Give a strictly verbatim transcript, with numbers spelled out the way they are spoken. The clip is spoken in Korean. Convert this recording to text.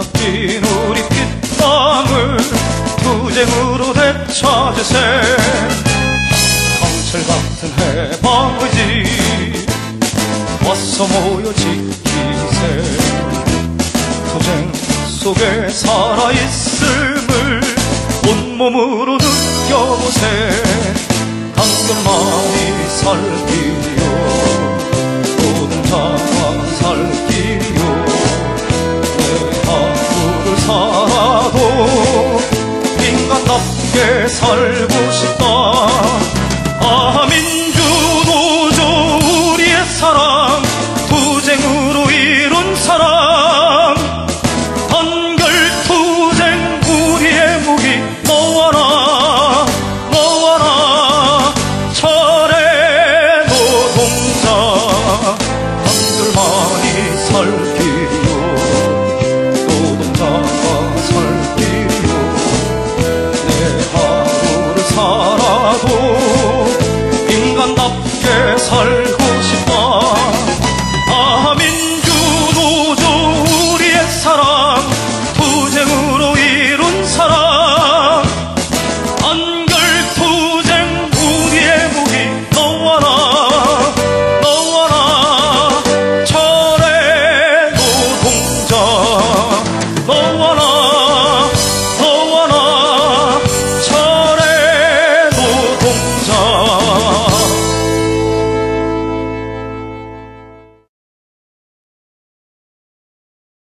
섞인 우리 핏방울 투쟁으로 되찾으세. 강철 같은 해방의지 어서 모여 지키세. 투쟁 속에 살아있음을 온몸으로 느껴보세. 단결만이 살기요 노동자가 살기요. 내 하루를 살아도 인간답게 살고 싶다. 아 민주노조 우리의 사랑 투쟁으로 이룬 사랑. 단결투쟁 우리의 무기 너와 나 너와 나 차례 노동자 단결만이 살기